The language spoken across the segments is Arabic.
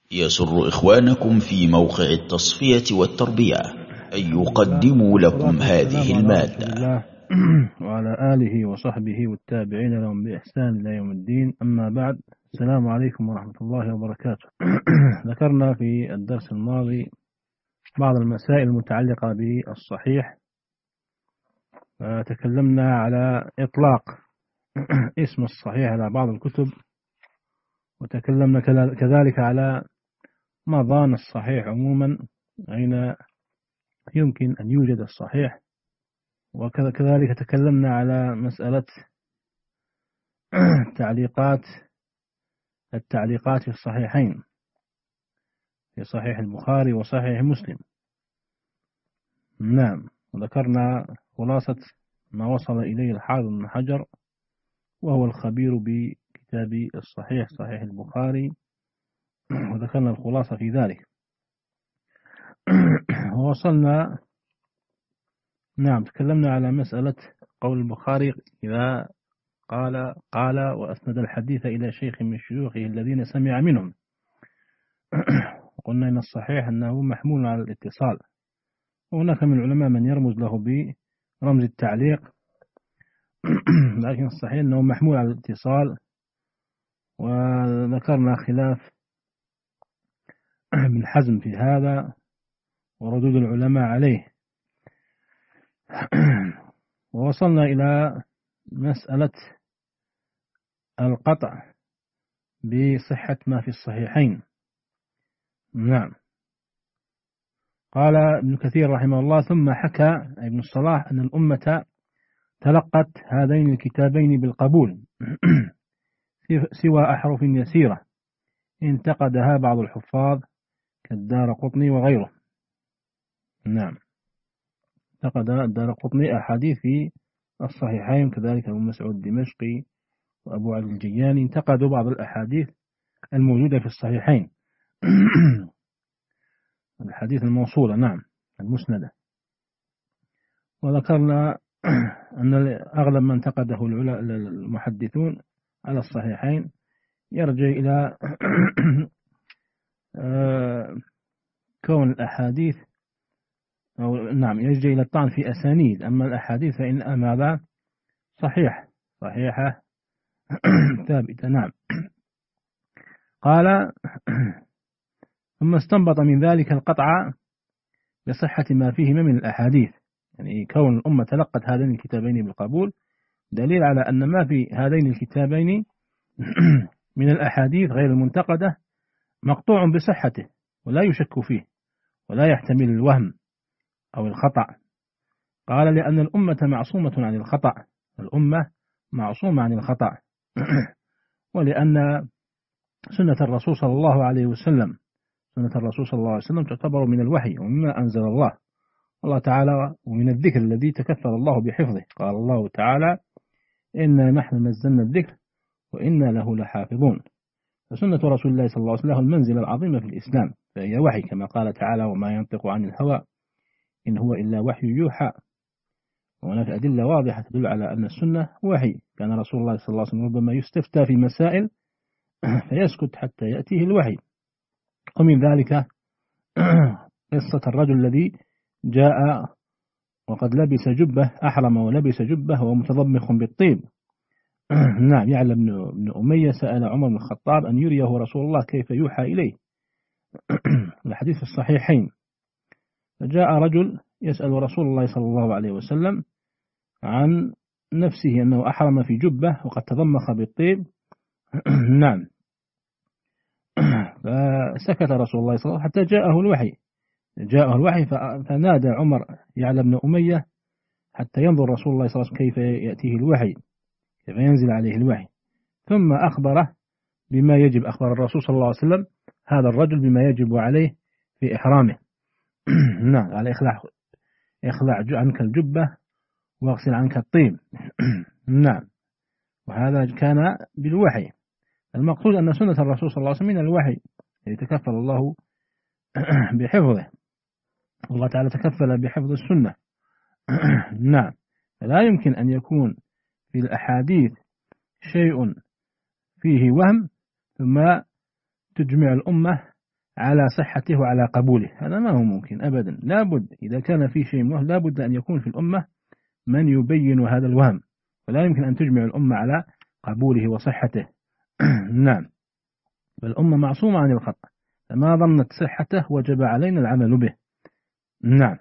يسر إخوانكم في موقع التصفية والتربية أن يقدموا لكم هذه المادة. وعلى آله وصحبه والتابعين لهم بإحسان إلى يوم الدين، أما بعد. السلام عليكم ورحمة الله وبركاته. ذكرنا في الدرس الماضي بعض المسائل المتعلقة بالصحيح، تكلمنا على إطلاق اسم الصحيح على بعض الكتب، وتكلمنا كذلك على مضان الصحيح عموما، أين يمكن أن يوجد الصحيح، وكذلك تكلمنا على مسألة التعليقات في الصحيحين، في صحيح البخاري وصحيح مسلم. نعم، وذكرنا خلاصة ما وصل إليه الحافظ بن حجر، وهو الخبير بكتاب الصحيح، صحيح البخاري، وذكرنا الخلاصة في ذلك. ووصلنا، نعم، تكلمنا على مسألة قول البخاري إذا قال وأسند الحديث إلى شيخ من شيوخه الذين سمع منهم. وقلنا إن الصحيح أنه محمول على الاتصال، وهناك من العلماء من يرمز له برمز التعليق، لكن الصحيح أنه محمول على الاتصال. وذكرنا خلاف ابن حزم في هذا وردود العلماء عليه. ووصلنا إلى مسألة القطع بصحة ما في الصحيحين. نعم، قال ابن كثير رحمه الله: ثم حكى ابن الصلاح أن الأمة تلقت هذين الكتابين بالقبول سوى أحرف يسيرة انتقدها بعض الحفاظ كالدارقطني وغيره. نعم، انتقد الدارقطني أحاديث في الصحيحين، كذلك أبو مسعود الدمشقي وأبو علي الجياني انتقدوا بعض الأحاديث الموجودة في الصحيحين. الحديث الموصولة، نعم، المسندة. وذكرنا أن أغلب من انتقده المحدثون على الصحيحين يرجع إلى كون الأحاديث، أو نعم، يرجع إلى الطعن في أسانيد. أما الأحاديث فإن ماذا؟ صحيحة ثابتة. نعم، قال: ثم استنبط من ذلك القطع بصحة ما فيهما من الأحاديث، يعني كون الأمة تلقت هذين الكتابين بالقبول دليل على أن ما في هذين الكتابين من الأحاديث غير المنتقدة مقطوع بصحته ولا يشك فيه ولا يحتمل الوهم أو الخطأ. قال: لأن الأمة معصومة عن الخطأ، الأمة معصومة عن الخطأ. ولأن سنة الرسول صلى الله عليه وسلم تعتبر من الوحي ومما أنزل الله تعالى، ومن الذكر الذي تكفل الله بحفظه. قال الله تعالى: إنا نحن نزلنا الذكر وإنا له لحافظون. فسنة رسول الله صلى الله عليه وسلم له المنزلة العظيمة في الإسلام، فهي وحي، كما قال تعالى: وما ينطق عن الهوى إن هو إلا وحي يوحى. وهناك أدلة واضحة تدل على أن السنة وحي. كان رسول الله صلى الله عليه وسلم ربما يستفتى في مسائل فيسكت حتى يأتيه الوحي. ومن ذلك قصة الرجل الذي جاء وقد لبس جبة، أحرم ولبس جبة ومتضمخ بالطيب. نعم، يعلى بن أمية سأل عمر بن الخطاب أن يريه رسول الله كيف يوحى إليه. الحديث في الصحيحين. فجاء رجل يسأل رسول الله صلى الله عليه وسلم عن نفسه أنه أحرم في جبة وقد تضمخ بالطيب. نعم، فسكت رسول الله صلى الله عليه وسلم حتى جاءه الوحي فنادى عمر يعلى بن أمية حتى ينظر رسول الله صلى الله عليه وسلم كيف يأتيه الوحي، كيف ينزل عليه الوحي. ثم أخبره بما يجب، أخبر الرسول صلى الله عليه وسلم هذا الرجل بما يجب عليه في إحرامه. نعم، على إخلع عنك الجبة واغسل عنك الطيب. نعم، وهذا كان بالوحي. المقصود أن سنة الرسول صلى الله عليه وسلم من الوحي يتكفل الله بحفظه، الله تعالى تكفل بحفظ السنة. نعم، فلا يمكن أن يكون في الأحاديث شيء فيه وهم ثم تجمع الأمة على صحته وعلى قبوله، هذا ما هو ممكن أبدا. لابد إذا كان في شيء منه لابد أن يكون في الأمة من يبين هذا الوهم، فلا يمكن أن تجمع الأمة على قبوله وصحته. نعم، فالأمة معصومة عن الخطأ، فما ظنت صحته وجب علينا العمل به. نعم.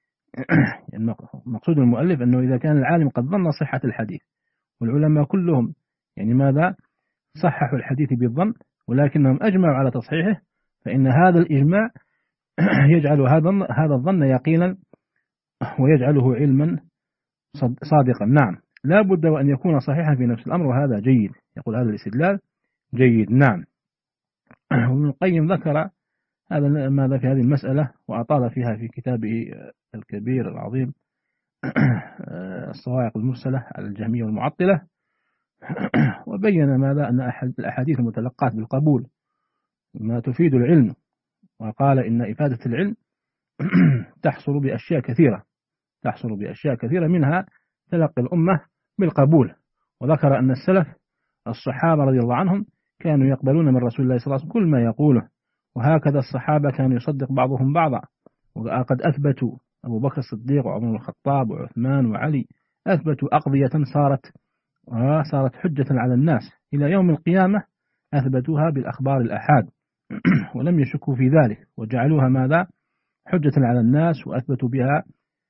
مقصود المؤلف أنه إذا كان العالم قد ظن صحة الحديث، والعلماء كلهم يعني ماذا صححوا الحديث بالظن ولكنهم أجمعوا على تصحيحه، فإن هذا الإجماع يجعل هذا الظن يقينا ويجعله علما صادقا. نعم، لا بد وأن يكون صحيحا في نفس الأمر، وهذا جيد. يقول هذا الاستدلال جيد. نعم. وابن القيم ذكر هذا ماذا في هذه المسألة وأطال فيها في كتابه الكبير العظيم الصواعق المرسلة على الجهمية والمعطلة، وبين ماذا أن الأحاديث المتلقاة بالقبول ما تفيد العلم، وقال إن إفادة العلم تحصل بأشياء كثيرة منها تلقي الأمة بالقبول. وذكر أن السلف الصحابة رضي الله عنهم كانوا يقبلون من رسول الله صلى الله عليه وسلم كل ما يقوله، وهكذا الصحابة كانوا يصدق بعضهم بعضا، وقد أثبتوا أبو بكر الصديق وعمر الخطاب وعثمان وعلي أثبتوا أقضية صارت حجة على الناس إلى يوم القيامة، أثبتوها بالأخبار الآحاد ولم يشكوا في ذلك، وجعلوها ماذا حجة على الناس، وأثبتوا بها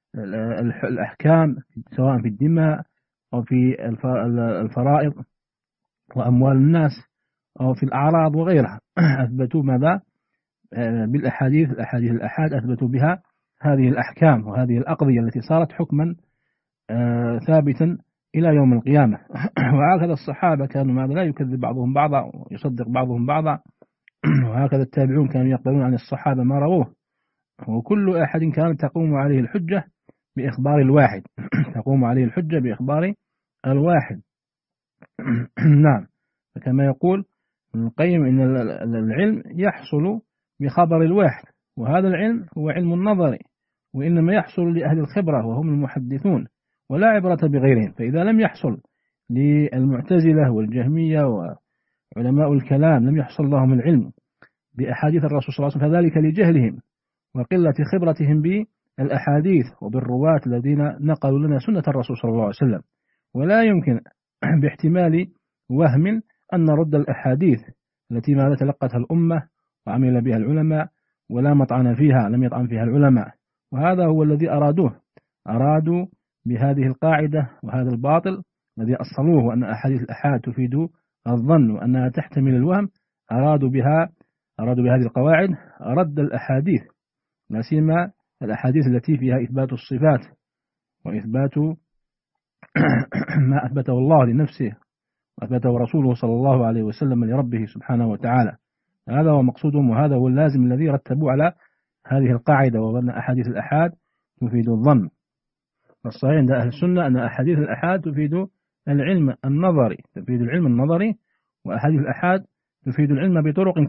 الأحكام سواء في الدماء أو في الفرائض وأموال الناس أو في الأعراض وغيرها. أثبتوا ماذا بالأحاديث الأحاد أثبتوا بها هذه الأحكام وهذه الأقضية التي صارت حكما ثابتا إلى يوم القيامة. وهكذا الصحابة كانوا ماذا لا يكذب بعضهم بعضا ويصدق بعضهم بعضا، وهكذا التابعون كانوا يقبلون عن الصحابة ما رووه، وكل أحد كانت تقوم عليه الحجة بإخبار الواحد تقوم عليه الحجة بإخبار الواحد. نعم، فكما يقول ابن القيم إن العلم يحصل بخبر الواحد، وهذا العلم هو علم النظري، وإنما يحصل لأهل الخبرة وهم المحدثون، ولا عبرة بغيرهم. فإذا لم يحصل للمعتزلة والجهمية وعلماء الكلام لم يحصل لهم العلم بأحاديث الرسول صلى الله عليه وسلم، فذلك لجهلهم وقلة خبرتهم بالأحاديث وبالرواة الذين نقلوا لنا سنة الرسول صلى الله عليه وسلم. ولا يمكن باحتمال وهم أن نرد الأحاديث التي ما تلقتها الأمة وعمل بها العلماء ولا مطعن فيها لم يطعن فيها العلماء، وهذا هو الذي أرادوا بهذه القاعدة وهذا الباطل الذي أصلوه أن أحاديث الأحاد تفيد الظن وأنها تحتمل الوهم. أرادوا بهذه القواعد رد الأحاديث، لا سيما الأحاديث التي فيها إثبات الصفات وإثبات ما أثبته الله لنفسه وأثبته رسوله صلى الله عليه وسلم لربه سبحانه وتعالى. هذا هو مقصودهم، وهذا هو اللازم الذي رتبوا على هذه القاعدة، وأن أحاديث الأحاد تفيد الظن. الصحيح عند أهل السنة أن أحاديث الأحاد تفيد العلم النظري، وأحاديث الأحاد تفيد العلم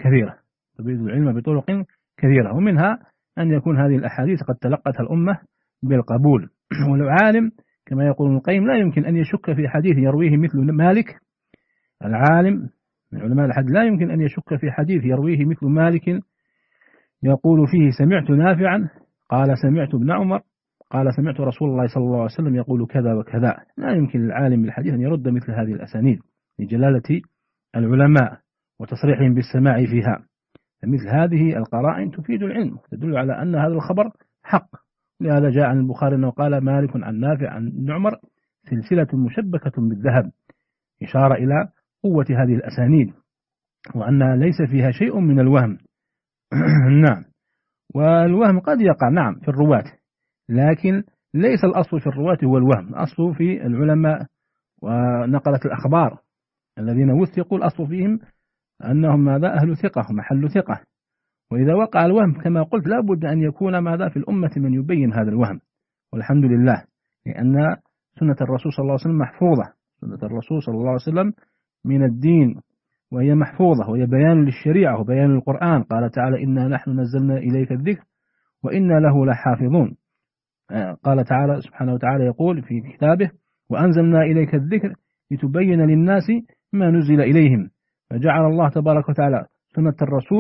بطرق كثيرة، ومنها أن يكون هذه الأحاديث قد تلقتها الأمة بالقبول. والعالم كما يقول ابن القيم لا يمكن أن يشك في حديث يرويه مثل مالك. العالم من علماء الحديث لا يمكن أن يشك في حديث يرويه مثل مالك يقول فيه سمعت نافعا قال سمعت ابن عمر قال سمعت رسول الله صلى الله عليه وسلم يقول كذا وكذا. لا يمكن للعالم بالحديث أن يرد مثل هذه الأسانيد لجلالة العلماء وتصريحهم بالسماع فيها. فمثل هذه القرائن تفيد العلم، تدل على أن هذا الخبر حق. لهذا جاء عن البخاري أنه قال مالك عن نافع عن ابن عمر سلسلة مشبكة بالذهب، إشارة إلى قوة هذه الأسانيد وأنها ليس فيها شيء من الوهم. نعم، والوهم قد يقع نعم في الرواة، لكن ليس الأصل في الرواة هو الوهم، الأصل في العلماء ونقلة الأخبار الذين وثقوا، الأصل فيهم أنهم ماذا أهل ثقة محل ثقة. وإذا وقع الوهم كما قلت لا بد أن يكون ماذا في الأمة من يبين هذا الوهم، والحمد لله، لأن سنة الرسول صلى الله عليه وسلم محفوظة. سنة الرسول صلى الله عليه وسلم من الدين وهي محفوظة، وهي بيان للشريعة وبيان للقرآن. قال تعالى إنا نحن نزلنا إليك الذكر وإنا له لحافظون. قال تعالى سبحانه وتعالى يقول في كتابه وأنزلنا إليك الذكر لتبين للناس ما نزل إليهم. فجعل الله تبارك وتعالى سنة الرسول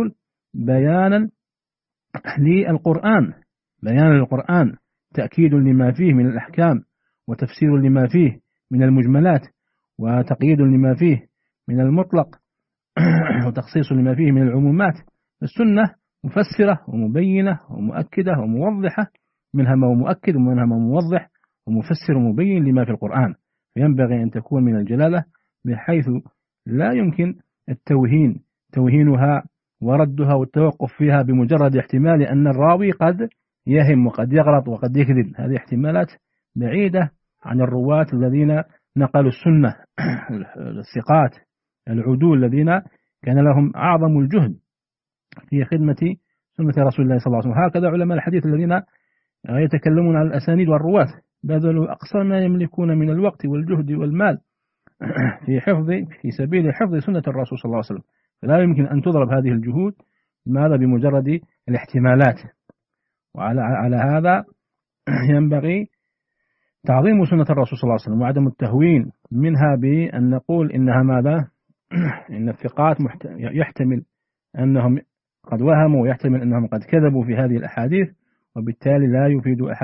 بيانا للقرآن، بيانا للقرآن، تأكيد لما فيه من الأحكام، وتفسير لما فيه من المجملات، وتقييد لما فيه من المطلق، وتخصيص لما فيه من العمومات. السنة مفسرة ومبينة ومؤكدة وموضحة، منها ما هو مؤكد ومنها ما هو موضح ومفسر ومبين لما في القرآن، فينبغي أن تكون من الجلالة بحيث لا يمكن توهينها وردها والتوقف فيها بمجرد احتمال أن الراوي قد يهم وقد يغلط وقد يكذب. هذه احتمالات بعيدة عن الرواة الذين نقلوا السنة الثقات العدول الذين كان لهم أعظم الجهد في خدمة سنة رسول الله صلى الله عليه وسلم. هكذا علماء الحديث الذين يتكلمون عن الأسانيد والرواة بذلوا أقصى ما يملكون من الوقت والجهد والمال في سبيل حفظ سنة الرسول صلى الله عليه وسلم، فلا يمكن أن تضرب هذه الجهود ماذا بمجرد الاحتمالات. وعلى هذا ينبغي تعظيم سنة الرسول صلى الله عليه وسلم وعدم التهوين منها بأن نقول إنها ماذا إن الثقات يحتمل أنهم قد وهموا ويحتمل أنهم قد كذبوا في هذه الأحاديث، وبالتالي لا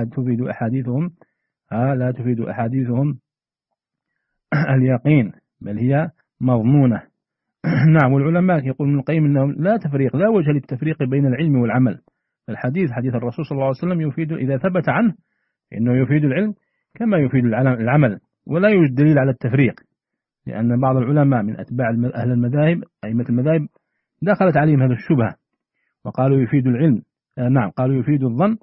تفيد أحاديثهم اليقين، بل هي مضمونة. نعم. والعلماء يقول ابن القيم أنه لا وجه للتفريق بين العلم والعمل. الحديث حديث الرسول صلى الله عليه وسلم يفيد إذا ثبت عنه إنه يفيد العلم كما يفيد العمل، ولا يوجد دليل على التفريق، لأن بعض العلماء من أتباع أهل المذاهب أئمة المذاهب دخلت عليهم هذه الشبهة وقالوا يفيد العلم، قالوا يفيد الظن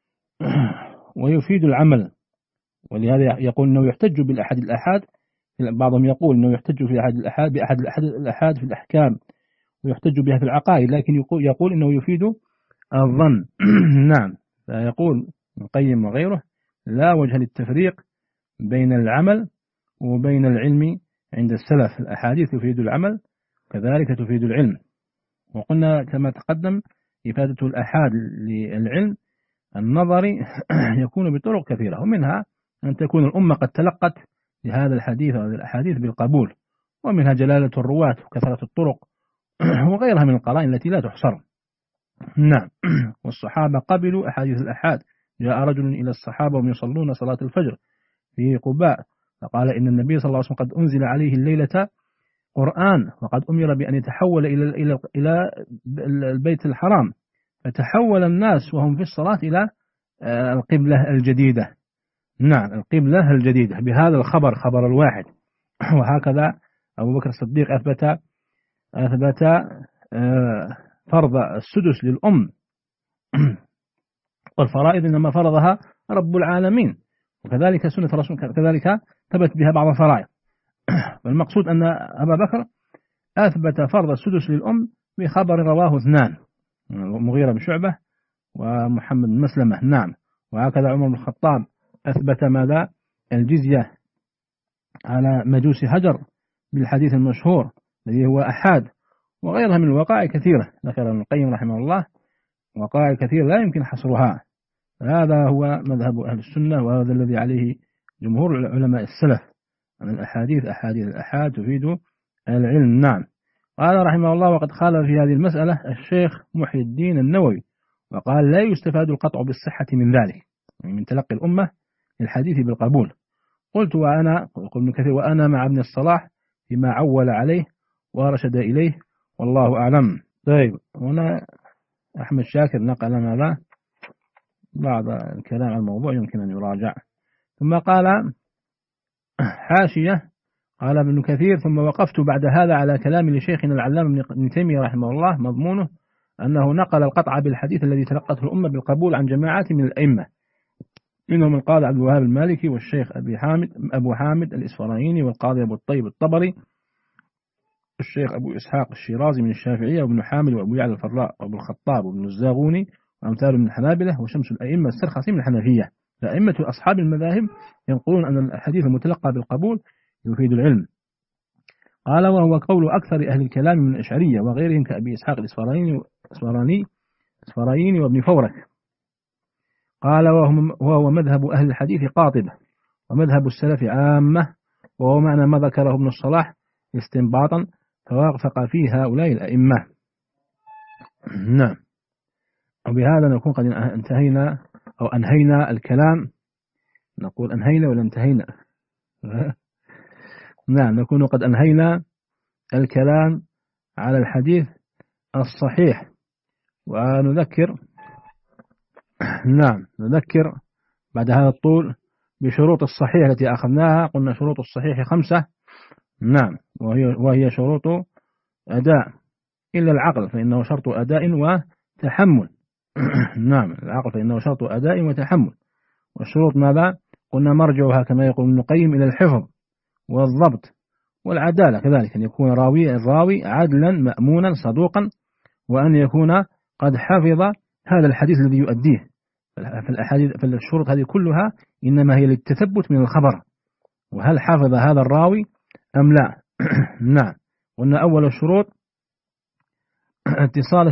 ويفيد العمل، ولهذا يقول أنه يحتج بالأحاد الأحاد. بعضهم يقول أنه يحتج في بأحد الأحاد في الأحكام ويحتج بها في العقائد، لكن يقول أنه يفيد الظن. نعم. فيقول ابن القيم وغيره لا وجه للتفريق بين العمل وبين العلم عند السلف. الأحاديث تفيد العمل كذلك تفيد العلم. وقلنا كما تقدم إفادة الأحاد للعلم النظري يكون بطرق كثيرة، ومنها أن تكون الأمة قد تلقت لهذا الحديث وهذه الأحاديث بالقبول، ومنها جلالة الرواة وكثرة الطرق وغيرها من القرائن التي لا تحصر. نعم. والصحابة قبلوا أحاديث الأحاد. جاء رجل إلى الصحابة وهم يصلون صلاة الفجر في قباء فقال إن النبي صلى الله عليه وسلم قد أنزل عليه الليلة قرآن وقد أمر بأن يتحول إلى البيت الحرام، فتحول الناس وهم في الصلاة إلى القبلة الجديدة. نعم، القبلة الجديدة بهذا الخبر، خبر الواحد. وهكذا أبو بكر الصديق أثبت فرض السدس للأم، والفرائض إنما فرضها رب العالمين، وكذلك سنة الرسول كذلك ثبت بها بعض الفرائض. فالمقصود أن أبا بكر أثبت فرض السدس للأم بخبر رواه اثنان، مغيرة بن شعبة ومحمد بن مسلمة. نعم. وهكذا عمر بن الخطاب أثبت ماذا الجزية على مجوس هجر بالحديث المشهور الذي هو أحاد، وغيرها من الوقائع كثيرة ذكر ابن القيم رحمه الله، وقائع كثيرة لا يمكن حصرها. هذا هو مذهب أهل السنة، وهذا الذي عليه جمهور علماء السلف، أن أحاديث الأحاد تفيد العلم. نعم. قال رحمه الله وقد قال في هذه المسألة الشيخ محي الدين النووي، وقال لا يستفاد القطع بالصحة من ذلك، يعني من تلقي الأمة الحديث بالقبول. قلت وأنا ابن كثير وأنا مع ابن الصلاح فيما عول عليه ورشد إليه، والله أعلم. طيب، هنا أحمد شاكر نقل ماذا بعض الكلام عن الموضوع يمكن أن يراجع. ثم قال حاشية، قال ابن كثير ثم وقفت بعد هذا على كلام لشيخنا العلامة ابن تيمية رحمه الله، مضمونه أنه نقل القطع بالحديث الذي تلقته الأمة بالقبول عن جماعات من الأئمة، منهم القاضي عبد الوهاب المالكي والشيخ أبو حامد الإسفرايني والقاضي أبو الطيب الطبري، الشيخ أبو إسحاق الشيرازي من الشافعية وابن حامد وأبو يعلى الفراء وأبو الخطاب وابن الزاغوني وأمثال من الحنابلة وشمس الأئمة السرخسي من الحنفية. فأئمة أصحاب المذاهب ينقلون أن الحديث المتلقى بالقبول يفيد العلم. قال وهو قول أكثر أهل الكلام من الأشعرية وغيرهم كأبي إسحاق الإسفرايني وابن فورك. قال وهو مذهب أهل الحديث قاطبة ومذهب السلف عامة، وهو معنى ما ذكره ابن الصلاح استنباطا فوافق فيه هؤلاء الأئمة. نعم. وبهذا نكون قد انتهينا أو أنهينا الكلام. نقول أنهينا ولا انتهينا؟ نعم، نكون قد أنهينا الكلام على الحديث الصحيح. ونذكر نذكر بعد هذا الطول بشروط الصحيح التي أخذناها. قلنا شروط الصحيح 5. نعم، وهي شروط أداء إلا العقل فإنه شرط أداء وتحمل. نعم، العقل فإنه شرط أداء وتحمل. والشروط ماذا؟ قلنا مرجعها كما يقول ابن القيم إلى الحفظ والضبط والعدالة، كذلك أن يكون الراوي عدلا مأمونا صدوقا، وأن يكون قد حفظ هذا الحديث الذي يؤديه. فالشروط هذه كلها إنما هي للتثبت من الخبر، وهل حفظ هذا الراوي أم لا. نعم. قلنا أول الشروط اتصال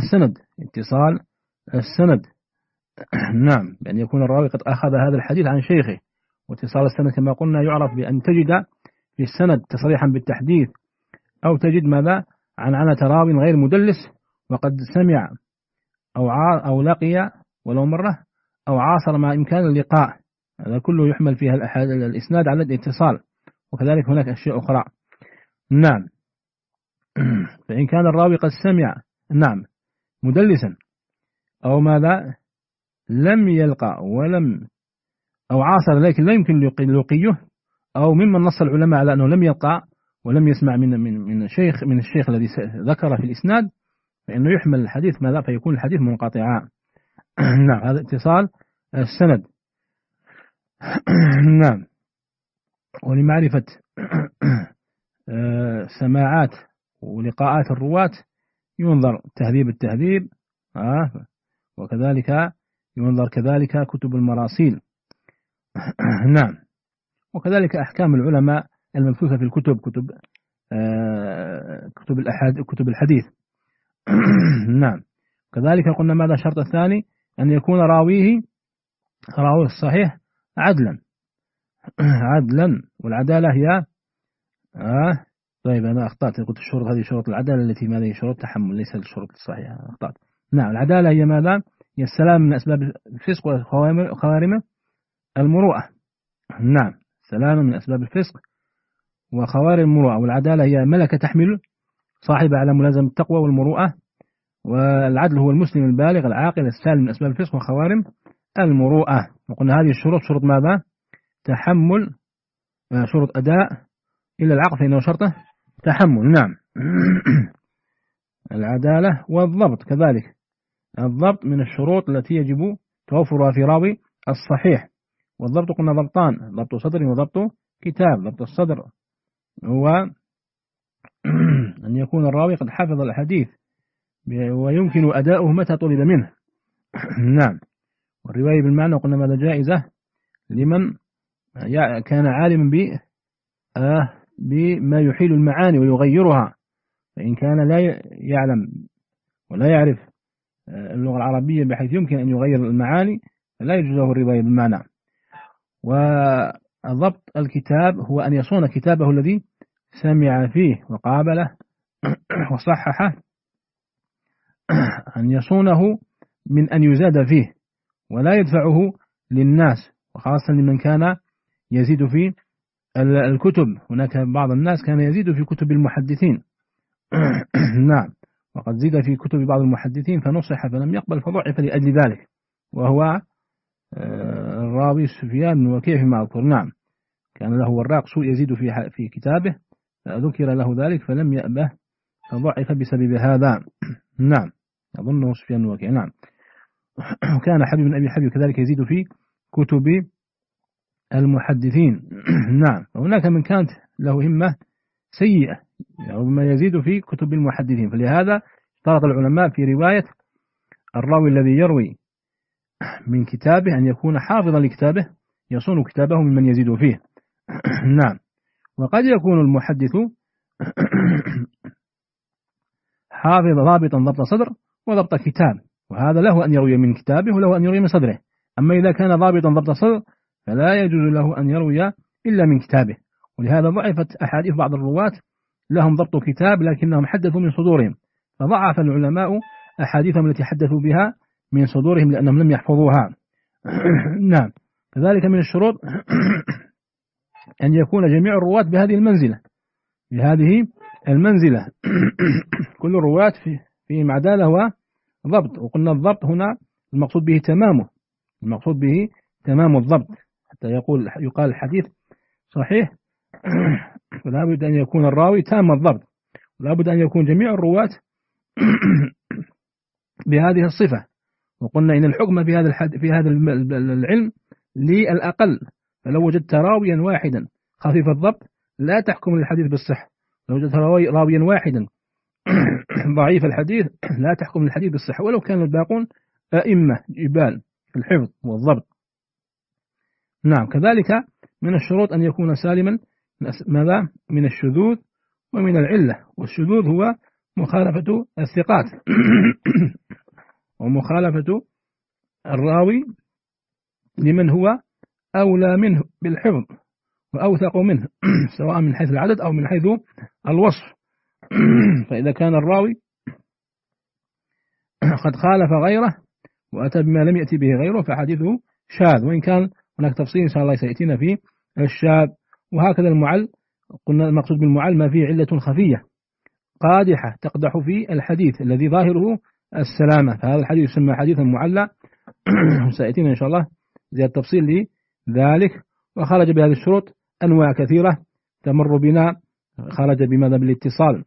السند. نعم، بأن يكون الراوي قد أخذ هذا الحديث عن شيخه. واتصال السند كما قلنا يعرف بأن تجد في السند تصريحا بالتحديث، أو تجد ماذا؟ عنعنة راو غير مدلس وقد سمع أو لقي ولو مرة أو عاصر مع إمكان اللقاء. هذا كله يحمل فيها الإسناد على الاتصال. وكذلك هناك أشياء أخرى. نعم. فإن كان الراوي قد سمع مدلسا أو ماذا لم يلقى أو عاصر لكن لا يمكن لقيه، أو ممن نص العلماء على أنه لم يلقى ولم يسمع من الشيخ الذي ذكر في الإسناد، فإنه يحمل الحديث ماذا؟ فيكون الحديث منقطعا. نعم، هذا اتصال السند. نعم. ولمعرفة سماعات ولقاءات الرواة ينظر تهذيب التهذيب، وكذلك ينظر كذلك كتب المراسيل. نعم. وكذلك أحكام العلماء المبثوثة في الكتب، كتب الحديث. نعم. كذلك قلنا ماذا الشرط الثاني؟ أن يكون راويه الصحيح عدلا. والعدالة هي طيب أنا أخطأت، قلت الشروط هذه شروط العدالة التي ماذا هي شروط تحمل، ليس الشروط الصحيحة، أخطأت. نعم، العدالة هي ماذا؟ هي السلام من أسباب الفسق وخوارم المروءة. نعم، سلام من أسباب الفسق وخوارم المروءة. والعدالة هي ملكة تحمل صاحبها على ملازمة التقوى والمروءة. والعدل هو المسلم البالغ العاقل السالم من أسباب الفسق وخوارم المروءة. وقلنا هذه الشروط شروط ماذا؟ تحمل، شروط أداء إلا العقل فإنه شرطه تحمل. نعم. العدالة والضبط كذلك. الضبط من الشروط التي يجب توفرها في راوي الصحيح. والضبط قلنا ضبطان، ضبط صدر وضبط كتاب. ضبط الصدر هو أن يكون الراوي قد حفظ الحديث ويمكن أداؤه متى طلب منه. نعم. والرواية بالمعنى قلنا ماذا؟ جائزة لمن كان عالما بما يحيل المعاني ويغيرها. فإن كان لا يعلم ولا يعرف اللغة العربية بحيث يمكن أن يغير المعاني فلا يجوز له الرواية بالمعنى. وضبط الكتاب هو أن يصون كتابه الذي سمع فيه وقابله وصححه، أن يصونه من أن يزاد فيه ولا يدفعه للناس، وخاصة لمن كان يزيد في الكتب. هناك بعض الناس كان يزيد في كتب المحدثين. نعم. وقد زيد في كتب بعض المحدثين فنصح فلم يقبل فضعف لأجل ذلك، وهو الراوي سفيان بن وكيع فيما أذكر. نعم، كان له وراق سوء يزيد في كتابه فذكر له ذلك فلم يأبه فضعف بسبب هذا. نعم، أظنه سفيان بن وكيع. نعم. وكان حبيب بن أبي حبيب كذلك يزيد في كتب المحدثين. نعم. وهناك من كانت له همة سيئة ربما يزيد في كتب المحدثين، فلهذا اشترط العلماء في رواية الراوي الذي يروي من كتابه أن يكون حافظا لكتابه يصون كتابه ممن يزيد فيه. نعم. وقد يكون المحدث حافظ ضابطا ضبط صدر وضبط كتاب، وهذا له أن يروي من كتابه وله أن يروي من صدره. أما إذا كان ضابطا ضبط صدر فلا يجوز له أن يروي إلا من كتابه. ولهذا ضعفت أحاديث بعض الرواة لهم ضبط كتاب لكنهم حدثوا من صدورهم، فضعف العلماء أحاديثهم التي حدثوا بها من صدورهم لأنهم لم يحفظوها. نعم. كذلك من الشروط أن يكون جميع الرواة بهذه المنزلة كل الرواة فيهم عدالة وضبط. وقلنا الضبط هنا المقصود به تمام الضبط، حتى يقال الحديث صحيح فلا بد أن يكون الراوي تام الضبط، ولا بد أن يكون جميع الرواة بهذه الصفة. وقلنا إن الحكم في هذا العلم للأقل، فلو وجدت راويا واحدا خفيف الضبط لا تحكم للحديث بالصحة، لو وجدت راويا واحدا ضعيف الحديث لا تحكم للحديث بالصحة، ولو كان الباقون أئمة جبال في الحفظ والضبط. نعم. كذلك من الشروط أن يكون سالما من الشذوذ ومن العلة. والشذوذ هو مخالفة الثقات ومخالفة الراوي لمن هو أولى منه بالحفظ وأوثق منه سواء من حيث العدد أو من حيث الوصف. فإذا كان الراوي قد خالف غيره وأتى بما لم يأتي به غيره فحديثه شاذ، وإن كان هناك تفصيل إن شاء الله سيأتينا في الشاذ. وهكذا المعل، قلنا المقصود بالمعل ما فيه علة خفية قادحة تقدح في الحديث الذي ظاهره السلامة، فهذا الحديث يسمى حديثا معلّى. سيأتينا إن شاء الله زيادة تفصيل لذلك. وخرج بهذه الشروط أنواع كثيرة تمر بنا. خرج بماذا؟ بالاتصال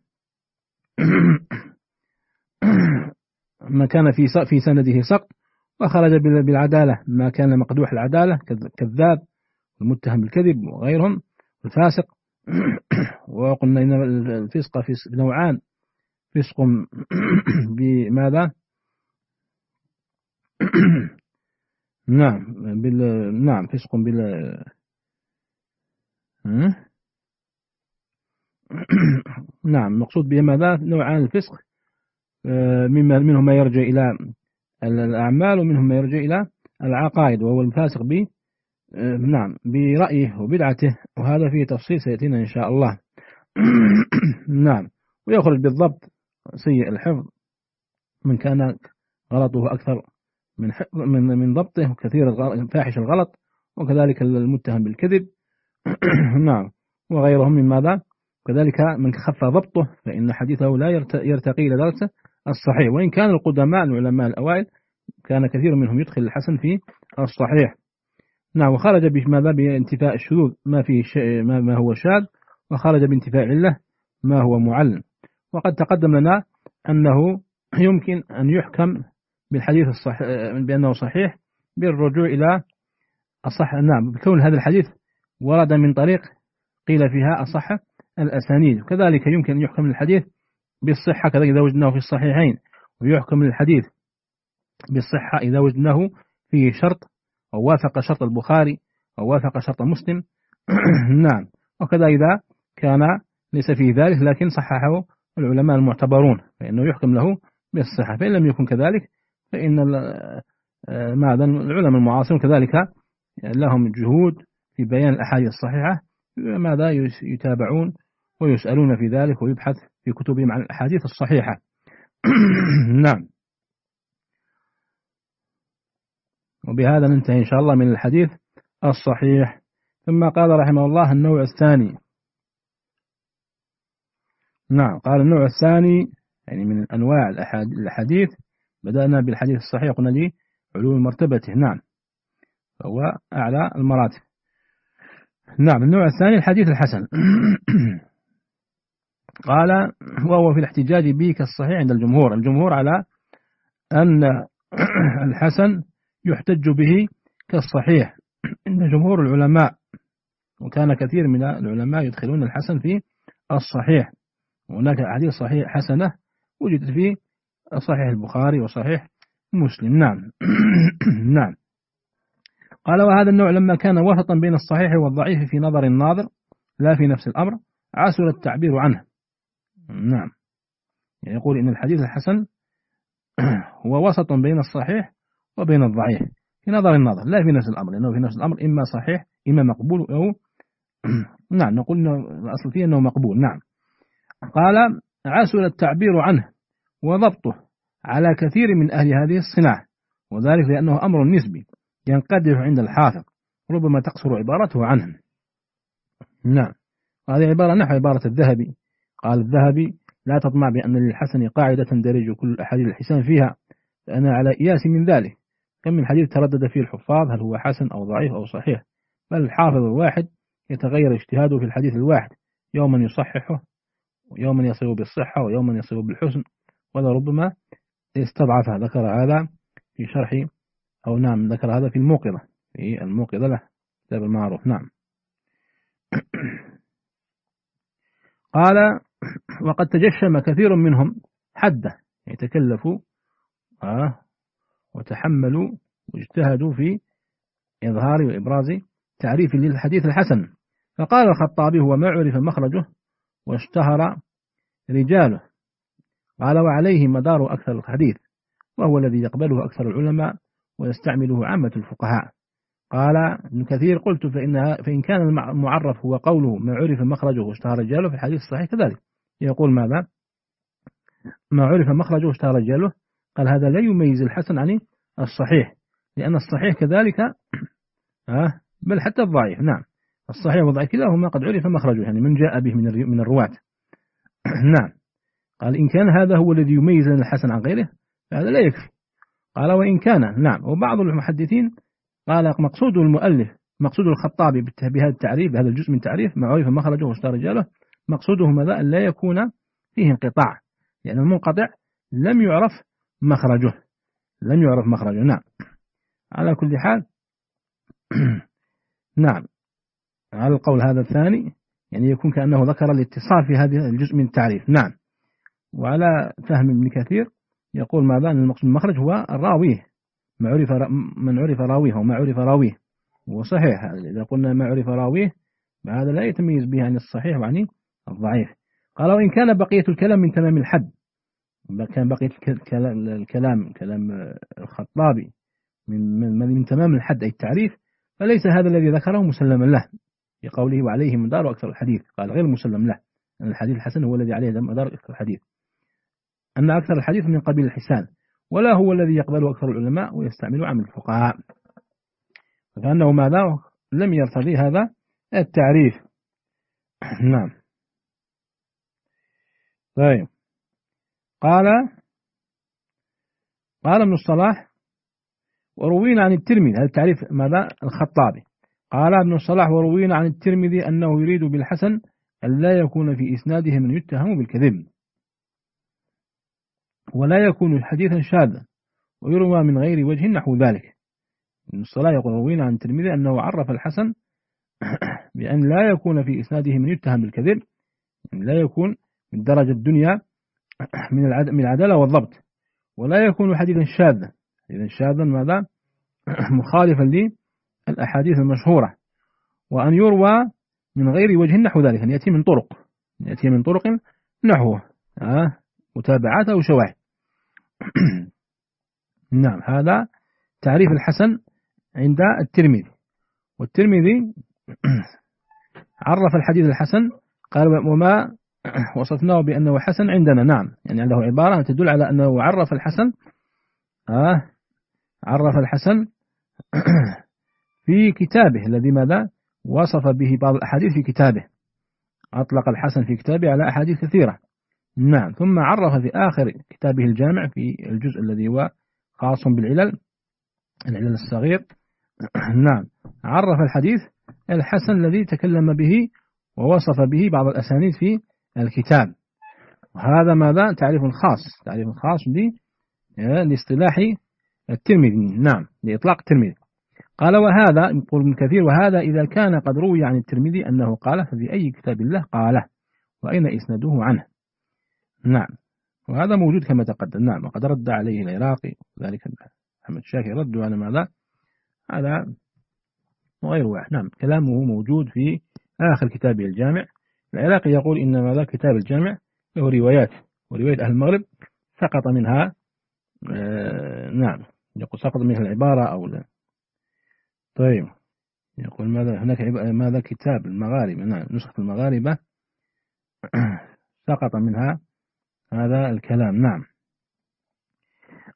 ما كان في سنده سقط، وخرج بالعدالة ما كان مقدوح العدالة كذاب المتهم بالكذب وغيرهم الفاسق. وقلنا إن الفسق في نوعان: فسق بماذا؟ نعم فسق نعم مقصود به ماذا؟ نوعان الفسق، منهم ما يرجع إلى الأعمال ومنهم ما يرجع إلى العقائد، وهو الفاسق برأيه وبدعته، وهذا فيه تفصيل سيأتينا إن شاء الله. نعم. ويخرج بالضبط سيء الحفظ من كان غلطه أكثر من ضبطه، وكثير فاحش الغلط، وكذلك المتهم بالكذب. نعم. وغيرهم من ماذا؟ كذلك من خف ضبطه فإن حديثه لا يرتقي إلى درجة الصحيح، وإن كان القدماء العلماء الأوائل كان كثير منهم يدخل الحسن في الصحيح. نعم. وخرج بماذا؟ بانتفاء الشذوذ ما هو شاذ، وخرج بانتفاء علة ما هو معلّ. وقد تقدم لنا أنه يمكن أن يحكم بالحديث الصحيح بأنه صحيح بالرجوع إلى الصح. نعم. بكون هذا الحديث ورد من طريق قيل فيها أصح الأسانيد. كذلك يمكن أن يحكم الحديث بالصحة كذلك إذا وجدناه في الصحيحين، ويحكم الحديث بالصحة إذا وجدناه فيه شرط أو وافق شرط البخاري أو وافق شرط مسلم. نعم. وكذا إذا كان ليس فيه ذلك لكن صححه العلماء المعتبرون فإنه يحكم له بالصحة. فإن لم يكن كذلك فإن العلماء المعاصرون كذلك لهم جهود في بيان الأحاديث الصحيحة، ماذا يتابعون ويسألون في ذلك ويبحث في كتبهم عن الأحاديث الصحيحة. نعم. وبهذا ننتهي إن شاء الله من الحديث الصحيح. ثم قال رحمه الله النوع الثاني. نعم. قال النوع الثاني يعني من أنواع الحديث، بدأنا بالحديث الصحيح قلنا لي علو مرتبته. نعم. فهو أعلى المراتب. نعم. النوع الثاني الحديث الحسن. قال وهو في الاحتجاج به كالصحيح عند الجمهور على أن الحسن يحتج به كالصحيح عند جمهور العلماء، وكان كثير من العلماء يدخلون الحسن في الصحيح. وهناك أحاديث صحيح حسنة وجدت في صحيح البخاري وصحيح مسلم. نعم. نعم. قال وهذا النوع لما كان وسطا بين الصحيح والضعيف في نظر الناظر لا في نفس الأمر عسر التعبير عنه. نعم. يعني يقول إن الحديث الحسن هو وسط بين الصحيح وبين الضعيف في نظر الناظر لا في نفس الأمر، لأنه في نفس الأمر إما صحيح إما مقبول أو نعم نقول إنه الأصل فيه أنه مقبول. نعم. قال عسر التعبير عنه وضبطه على كثير من أهل هذه الصناعة، وذلك لأنه أمر نسبي ينقدح عند الحافظ، ربما تقصر عبارته عنه. نعم، هذه عبارة نحو عبارة الذهبي. قال الذهبي: لا تطمع بأن للحسن قاعدة تندرج كل الأحاديث الحسان فيها، فأنا على إياس من ذلك. كم من حديث تردد فيه الحفاظ هل هو حسن أو ضعيف أو صحيح، بل الحافظ الواحد يتغير اجتهاده في الحديث الواحد، يوما يصححه ويوما يصيب بالصحة ويوما يصيب بالحسن، ولربما استضعف. ذكر هذا في شرح، أو نعم ذكر هذا في الموقظة، في الموقظة له كتاب المعروف. نعم. قال: وقد تجشم كثير منهم حده، يتكلفوا وتحملوا واجتهدوا في إظهار وإبراز تعريف للحديث الحسن. فقال الخطابي: هو ما عرف مخرجه واشتهر رجاله. قال: وعليه مدار أكثر الحديث، وهو الذي يقبله أكثر العلماء ويستعمله عامة الفقهاء. قال ابن كثير: قلت فإن كان المعرف هو قوله ما عرف مخرجه واشتهر رجاله في الحديث الصحيح كذلك. يقول ماذا؟ ما عرف مخرجه واشتهر رجاله. قال: هذا لا يميز الحسن عن الصحيح، لأن الصحيح كذلك بل حتى الضعيف. نعم، الصحيح والضعيف كلاهما قد عرف مخرجه، يعني من جاء به من الرواة. نعم. قال: إن كان هذا هو الذي يميز الحسن عن غيره فهذا لا يكفي. قال: وإن كان، نعم. وبعض المحدثين قال: مقصود المؤلف، مقصود الخطابي بهذا التعريف، بهذا الجزء من تعريف ما عرف مخرجه واشتهر رجاله، مقصوده ماذا؟ أن لا يكون فيه انقطاع، لأن المنقطع لم يعرف مخرجه، لم يعرف مخرجه. نعم. على كل حال نعم، على القول هذا الثاني يعني يكون كأنه ذكر الاتصال في هذا الجزء من التعريف. نعم. وعلى فهم ابن كثير يقول ماذا؟ أن المقصود المخرج هو الراويه، من عرف راويه وما عرف راويه. وصحيح إذا قلنا ما عرف راويه فهذا لا يتميز به عن الصحيح وعن الضعيف. قال: وإن كان بقية الكلام من تمام الحد، كان بقية الكلام كلام الخطابي من تمام الحد أي التعريف، فليس هذا الذي ذكره مسلما له بقوله وعليه مدار أكثر الحديث. قال: غير مسلم له، أن الحديث الحسن هو الذي عليه مدار أكثر الحديث، أن أكثر الحديث من قبيل الحسان، ولا هو الذي يقبله أكثر العلماء ويستعمله عامة الفقهاء. فكأنه ماذا؟ لم يرتضي هذا التعريف. نعم. طيب. قال ابن الصلاح: وروينا عن الترمذي، هذا التعريف ماذا؟ الخطابي. قال ابن الصلاح: وروينا عن الترمذي أنه يريد بالحسن أن لا يكون في إسناده من يتهم بالكذب، ولا يكون حديثا شاذا، ويروى من غير وجه نحو ذلك. ابن الصلاح يقول: روينا عن الترمذي أنه عرف الحسن بأن لا يكون في إسناده من يتهم بالكذب، لا يكون من درجة الدنيا من العدالة والضبط، ولا يكون حديثا شاذا. إذا شاذا ماذا؟ مخالفا للأحاديث المشهورة. وأن يروى من غير وجه نحو ذلك، أن يأتي من طرق نحوه، متابعات أو شواهد. نعم. هذا تعريف الحسن عند الترمذي. والترمذي عرف الحديث الحسن، قال: وما وصفناه بأنه حسن عندنا. نعم، يعني عنده عبارة تدل على أنه عرف الحسن عرف الحسن في كتابه الذي ماذا؟ وصف به بعض الأحاديث في كتابه، أطلق الحسن في كتابه على أحاديث كثيرة. نعم. ثم عرف في آخر كتابه الجامع في الجزء الذي هو خاص بالعلل الصغير نعم، عرف الحديث الحسن الذي تكلم به ووصف به بعض الأسانيد في الكتاب. وهذا ماذا؟ تعريف خاص لاصطلاح الترمذي. نعم، لإطلاق الترمذي. قال: وهذا، يقول ابن كثير: وهذا إذا كان قد روي عن الترمذي أنه قال، ففي أي كتاب الله قاله، وأين إسناده عنه. نعم. وهذا موجود كما تقدم. نعم. وقد رد عليه العراقي، ذلك محمد شاكر ردوا على ماذا؟ هذا غير واحد. نعم، كلامه موجود في آخر كتابه الجامع. العراقي يقول إن ماذا؟ كتاب الجامع له روايات، ورواية أهل المغرب سقط منها نعم، يقول سقط منها العبارة أو لا. طيب. يقول ماذا؟ هناك ماذا؟ كتاب المغاربة. نعم، نسخة المغاربة سقط منها هذا الكلام. نعم.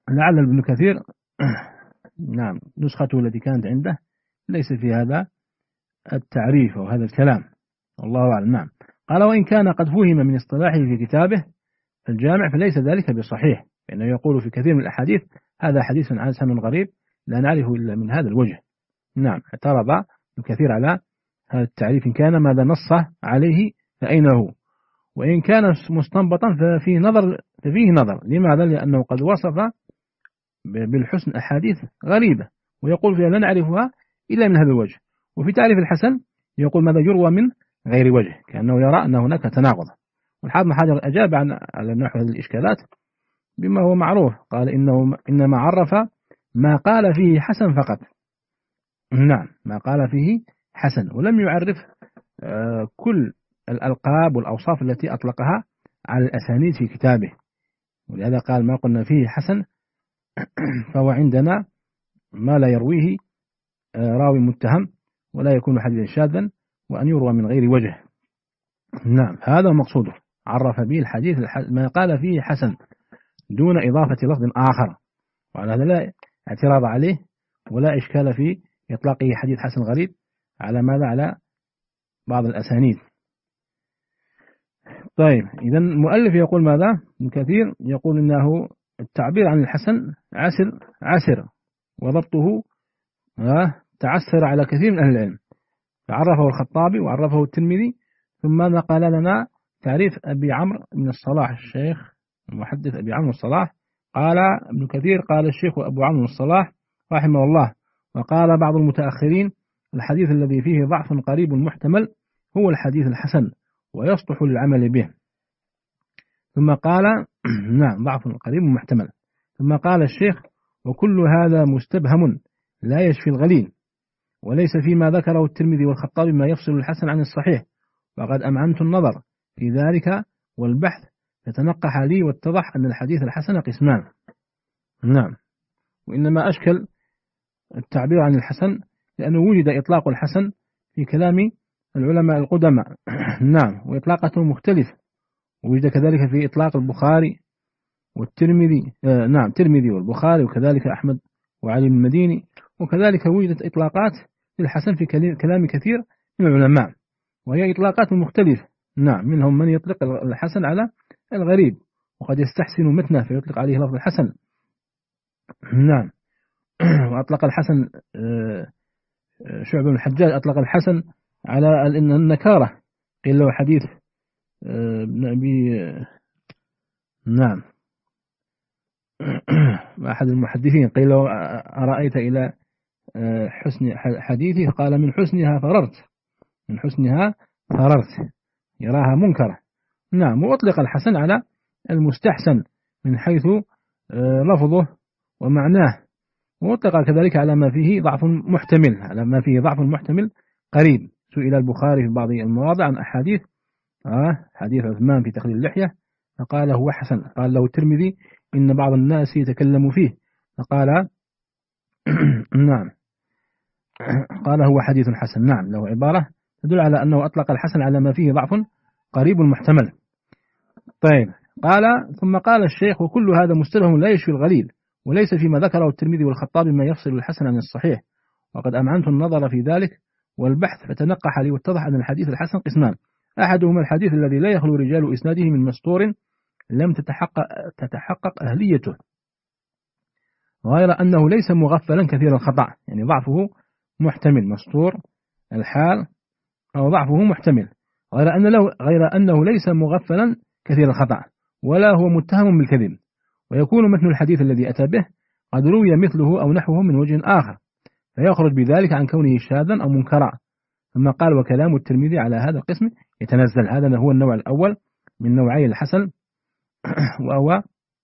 لعل ابن كثير نعم نسخته التي كانت عنده ليس في هذا التعريف أو هذا الكلام، الله أعلم. نعم. قال وإن كان قد فهم من اصطلاحه في كتابه الجامع فليس ذلك بصحيح، فإنه يقول في كثير من الأحاديث هذا حديث حسن غريب لا نعرفه إلا من هذا الوجه. نعم، اعترض ابن كثير على هذا التعريف، إن كان ماذا نص عليه فأين هو، وإن كان مستنبطا ففيه نظر. لماذا؟ لأنه قد وصف بالحسن أحاديث غريبة ويقول فيها لا نعرفها إلا من هذا الوجه، وفي تعريف الحسن يقول ماذا يروى من غير وجه، كأنه يرى أن هناك تناقض. والحافظ بن حجر أجاب على نحو هذه الإشكالات بما هو معروف، قال إنما عرف ما قال فيه حسن فقط. نعم، ما قال فيه حسن، ولم يعرف كل الألقاب والأوصاف التي أطلقها على الأسانيد في كتابه. ولهذا قال ما قلنا فيه حسن فهو عندنا ما لا يرويه راوي متهم ولا يكون حديثا شاذا وأن يروى من غير وجه. نعم، هذا مقصوده، عرف به الحديث ما قال فيه حسن دون إضافة لفظ آخر، وعلى هذا لا اعتراض عليه ولا إشكال في إطلاقه حديث حسن غريب على ماذا؟ على بعض الأسانيد. طيب، إذا المؤلف يقول ماذا؟ ابن كثير يقول إنه التعبير عن الحسن عسر وضبطه تعسر على كثير من أهل العلم، فعرفه الخطابي وعرفه الترمذي، ثم نقل لنا تعريف أبي عمرو بن الصلاح الشيخ المحدث أبي عمرو الصلاح. قال ابن كثير قال الشيخ أبو عمرو الصلاح رحمه الله، وقال بعض المتأخرين الحديث الذي فيه ضعف قريب محتمل هو الحديث الحسن ويصلح للعمل به. ثم قال نعم ضعف قريب محتمل. ثم قال الشيخ وكل هذا مستبهم لا يشفي الغليل، وليس فيما ذكره الترمذي والخطابي ما يفصل الحسن عن الصحيح، وقد أمعنت النظر في ذلك والبحث فتنقح لي واتضح أن الحديث الحسن قسمان. نعم، وإنما أشكل التعبير عن الحسن لأنه وجد إطلاق الحسن في كلام العلماء القدماء نعم، وإطلاقته مختلف، ووجد كذلك في إطلاق البخاري والترمذي نعم الترمذي والبخاري، وكذلك أحمد وعلي بن المديني، وكذلك وجدت إطلاقات للحسن في كلام كثير من العلماء، وهي إطلاقات مختلفة. نعم، منهم من يطلق الحسن على الغريب وقد يستحسن متنه فيطلق عليه لفظ الحسن. نعم، وأطلق الحسن شعبة بن الحجاج أطلق الحسن على النكارة، قيل له حديث ابن أبي نعم أحد المحدثين قيل له أرأيت إلى حسن حديثي؟ قال من حسنها فررت يراها منكرة. نعم، وأطلق الحسن على المستحسن من حيث لفظه ومعناه، وأطلق كذلك على ما فيه ضعف محتمل قريب. سئل البخاري في بعض المواضع عن أحاديث حديث عثمان في تخليل اللحية فقال هو حسن. قال له الترمذي إن بعض الناس يتكلم فيه فقال نعم قال هو حديث حسن. نعم، له عبارة تدل على أنه أطلق الحسن على ما فيه ضعف قريب محتمل. طيب، ثم قال الشيخ وكل هذا مستبهم لا يشفي الغليل، وليس فيما ذكره الترمذي والخطابي ما يفصل الحسن عن الصحيح، وقد أمعنت النظر في ذلك والبحث فتنقح لي واتضح أن الحديث الحسن قسمان، أحدهما الحديث الذي لا يخلو رجال إسناده من مستور لم تتحقق أهليته، غير أنه ليس مغفلا كثير الخطأ، يعني ضعفه محتمل، مستور الحال أو ضعفه محتمل، غير أنه ليس مغفلا كثير الخطأ ولا هو متهم بالكذب، ويكون متن الحديث الذي أتى به قد روي مثله أو نحوه من وجه آخر فيخرج بذلك عن كونه شاذا أو منكرا. ثم قال وكلام الترمذي على هذا القسم يتنزل. هذا هو النوع الأول من نوعي الحسن، وهو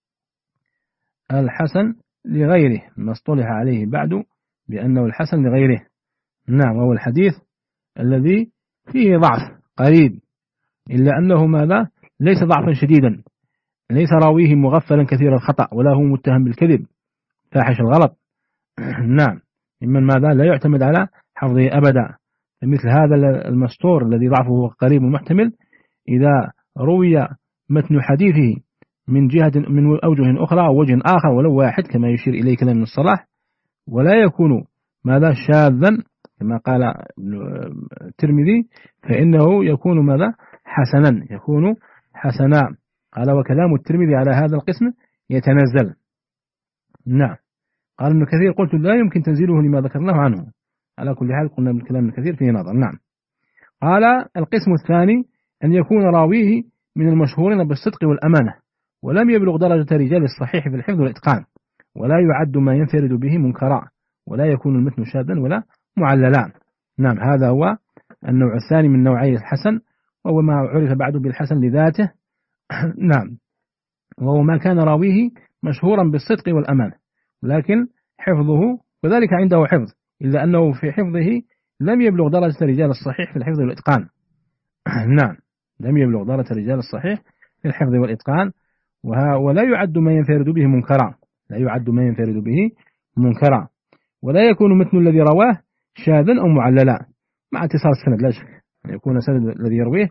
الحسن لغيره، ما اصطلح عليه بعد بأنه الحسن لغيره. نعم، وهو الحديث الذي فيه ضعف قريب إلا أنه ماذا؟ ليس ضعفا شديدا، ليس راويه مغفلا كثير الخطأ ولا هو متهم بالكذب فاحش الغلط. نعم، ممن ماذا؟ لا يعتمد على حفظه أبدا. مثل هذا المستور الذي ضعفه قريب محتمل إذا روي متن حديثه من جهة من أوجه أخرى أو وجه آخر ولو واحد كما يشير إليه كلام ابن الصلاح، ولا يكون ماذا شاذا كما قال الترمذي، فإنه يكون ماذا حسنا، يكون حسنا. قال وكلام الترمذي على هذا القسم يتنزل. نعم. قال ابن كثير قلت لا يمكن تنزيله لما ذكرناه عنه. على كل حال قلنا من كلام ابن كثير فيه نظر. نعم. قال القسم الثاني أن يكون راويه من المشهورين بالصدق والأمانة، ولم يبلغ درجة رجال الصحيح في الحفظ والإتقان، ولا يعد ما ينفرد به منكرا، ولا يكون المتن شاذا ولا معللا. نعم. هذا هو النوع الثاني من نوعي الحسن، وهو ما عرف بعد بالحسن لذاته. نعم. وهو ما كان راويه مشهورا بالصدق والأمانة، لكن حفظه وذلك عنده حفظ، إلا أنه في حفظه لم يبلغ درجة رجال الصحيح في الحفظ والإتقان. نعم. لم يبلغ درجة رجال الصحيح في الحفظ والإتقان، ولا يعد ما ينفرد به منكرا، لا يعد ما ينفرد به منكرا، ولا يكون مثل الذي رواه شاذا أو معللا مع اتصال السند، لا شك أن يكون السند الذي يرويه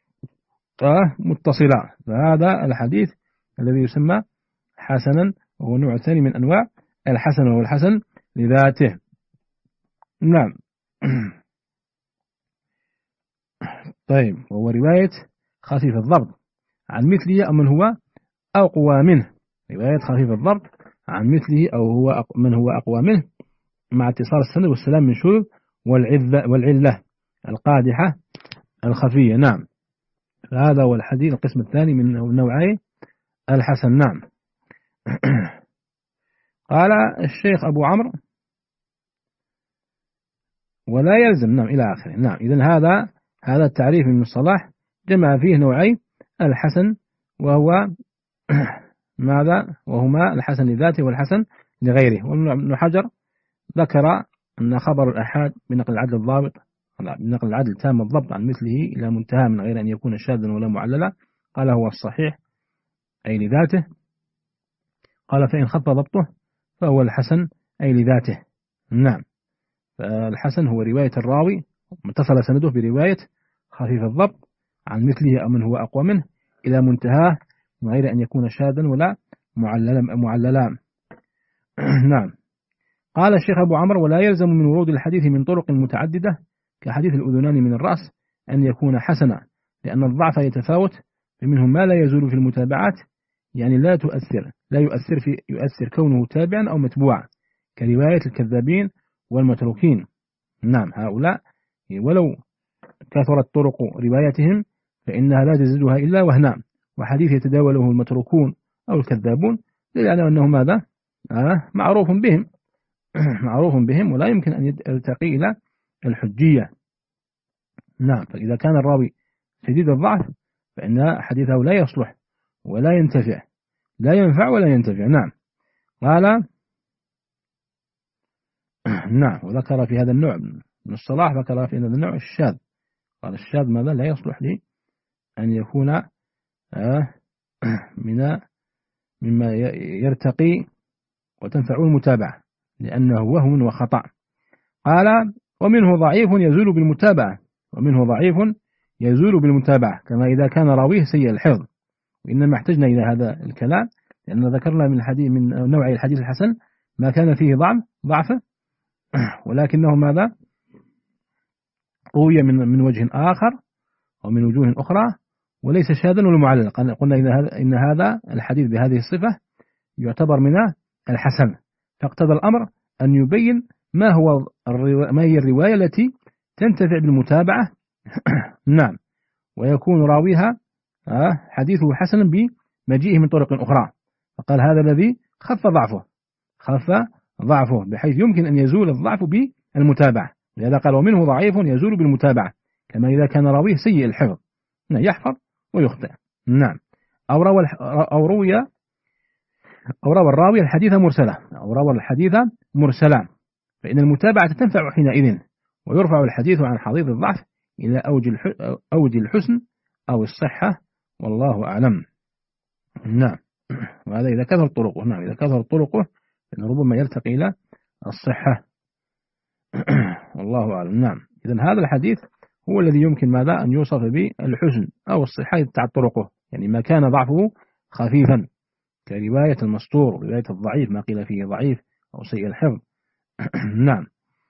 متصلا. فهذا الحديث الذي يسمى حسنا، وهو النوع الثاني من أنواع الحسن، وهو الحسن لذاته. نعم. طيب. وهو رواية خفيف الضبط عن مثله أو من هو أقوى منه، رواية خفيف الضبط عن مثله أو هو من هو أقوى منه مع اتصال السند والسلام من شذوذ والعلة القادحة الخفية. نعم. هذا هو الحديث القسم الثاني من نوعي الحسن. نعم. قال الشيخ أبو عمرو ولا يلزم. نعم إلى آخره. نعم. إذن هذا التعريف من الصلاح جمع فيه نوعي الحسن، وهو ماذا؟ وهما الحسن لذاته والحسن لغيره. وابن حجر ذكر أن خبر الأحاد بنقل العدل الضابط، بنقل العدل تام الضبط عن مثله إلى منتهى من غير أن يكون شاذا ولا معللا، قال هو الصحيح أي لذاته. قال فإن خف ضبطه فهو الحسن أي لذاته. نعم. فالحسن هو رواية الراوي متصل سنده برواية خفيف الضبط عن مثله أو من هو أقوى منه إلى منتهى من غير أن يكون شاذا ولا معللا. نعم. قال الشيخ أبو عمرو ولا يلزم من ورود الحديث من طرق متعددة كحديث الأذنان من الرأس أن يكون حسنا، لأن الضعف يتفاوت، فمنهم ما لا يزول في المتابعات، يعني لا يؤثر كونه تابعا أو متبوعا، كرواية الكذابين والمتروكين. نعم. هؤلاء ولو كثرت طرق روايتهم فإنها لا تزيدها إلا وهنا، وحديث يتداوله المتروكون أو الكذابون لأن أنه ماذا؟ معروف بهم معروف بهم ولا يمكن أن يرتقي إلى الحجية. نعم. فإذا كان الراوي شديد الضعف فإن حديثه لا يصلح ولا ينتفع، لا ينفع ولا ينتفع. نعم. قال نعم. وذكر في هذا النوع من الصلاح، ذكر في هذا النوع الشاذ، قال الشاذ ماذا؟ لا يصلح لي أن يكون مما يرتقي وتنفع المتابعة، لأنه وهم وخطأ. قال ومنه ضعيف يزول بالمتابعة، ومنه ضعيف يزول بالمتابعة كما إذا كان راويه سيء الحفظ. وإنما احتجنا إلى هذا الكلام لأن ذكرنا من نوع الحديث الحسن ما كان فيه ضعف ولكنه ماذا؟ قوي من وجه آخر أو من وجوه أخرى، وليس شاذا ولا معللا. قلنا إن هذا الحديث بهذه الصفة يعتبر من الحسن، فاقتضى الأمر أن يبين ما هي الرواية التي تنتفع بالمتابعة. نعم. ويكون راويها حديثه حسنا بمجيئه من طرق أخرى، فقال هذا الذي خف ضعفه بحيث يمكن أن يزول الضعف بالمتابعة، لذا قال ومنه ضعيف يزول بالمتابعة كما إذا كان راويه سيء الحفظ يحفظ ويخطئ. نعم. أو روى الراوي الحديث مرسلا فإن المتابعة تنفع حينئذ، ويرفع الحديث عن حضيض الضعف إلى أوج الحسن أو الصحة، والله أعلم. نعم. وهذا إذا كثر طرقه. نعم. إذا كثر طرقه فإن ربما يرتقي إلى الصحة. والله أعلم. نعم. إذن هذا الحديث هو الذي يمكن ماذا؟ أن يوصف بالحسن أو الصحة تاع طرقه، يعني ما كان ضعفه خفيفا كرواية المستور ورواية الضعيف ما قيل فيه ضعيف أو سيء الحفظ. نعم،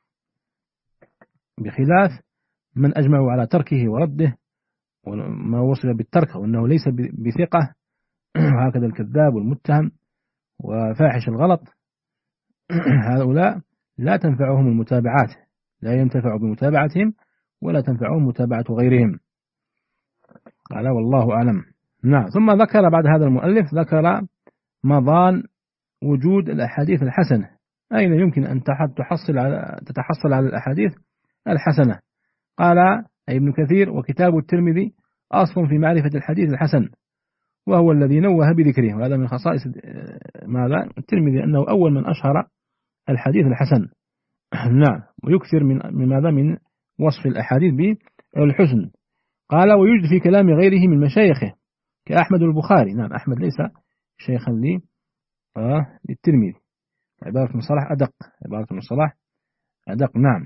بخلاف من أجمعوا على تركه ورده وما وصل بالترك وأنه ليس بثقة هكذا الكذاب والمتهم وفاحش الغلط هؤلاء لا تنفعهم المتابعات، لا ينتفع بمتابعتهم ولا تنفعهم متابعة غيرهم. قال والله أعلم. نعم، ثم ذكر بعد هذا المؤلف ذكر مضان وجود الأحاديث الحسنة، أين يمكن أن تتحصل على الأحاديث الحسنة. قال أي ابن كثير: وكتاب الترمذي أصل في معرفة الحديث الحسن، وهو الذي نوه بذكره. وهذا من خصائص ماذا الترمذي، أنه أول من أشهر الحديث الحسن. نعم، ويكثر من ماذا من وصف الأحاديث بالحسن. قال ويوجد في كلام غيره من مشايخه كأحمد البخاري. نعم، أحمد ليس شيخا للترمذي، عبارة من صلاح أدق، عبارة من صلاح أدق. نعم.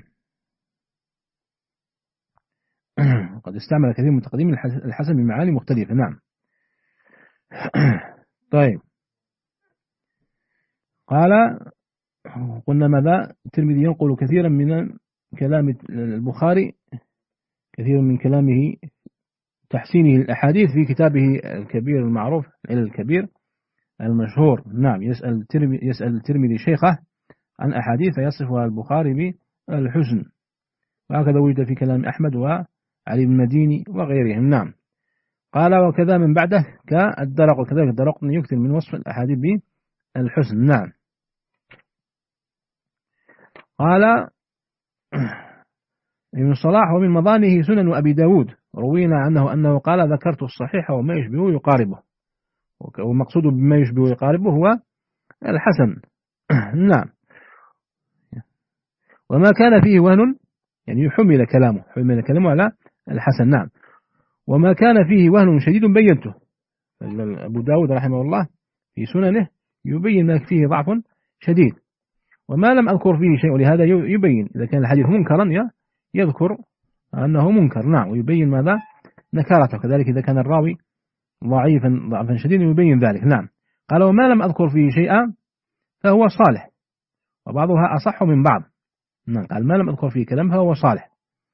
قد استعمل كثير من تقديم الحسن بمعاني مختلفة. نعم. طيب، قال قلنا ماذا الترمذي ينقل كثيرا من كلام البخاري، كثير من كلامه تحسينه الأحاديث في كتابه الكبير المعروف الكبير المشهور. نعم، يسأل الترمذي شيخه عن أحاديث يصفها البخاري بالحسن، وهكذا وجد في كلام أحمد وعلي بن المديني وغيرهم. نعم. قال وكذا من بعده كالدرق، وكذلك الدرق يكثر من وصف الأحاديث بالحسن. نعم. قال ابن الصلاح ومن مضانه سنن أبي داود، روينا عنه أنه قال ذكرت الصحيح وما يشبهه يقاربه، ومقصود بما يشبهه يقاربه هو الحسن. نعم. وما كان فيه وهن يعني حمل كلامه على الحسن. نعم. وما كان فيه وهن شديد بينته. أبو داود رحمه الله في سننه يبين ما فيه ضعف شديد، وما لم أذكر فيه شيء، ولهذا يبين إذا كان الحديث منكرا يذكر أنه منكر. نعم، ويبين ماذا نكارته، كذلك إذا كان الراوي ضعفا شديدا يبين ذلك. نعم. قال وما لم أذكر فيه شيئا فهو صالح، وبعضها أصح من بعض. نعم، قال ما لم أذكر فيه كلام فهو صالح.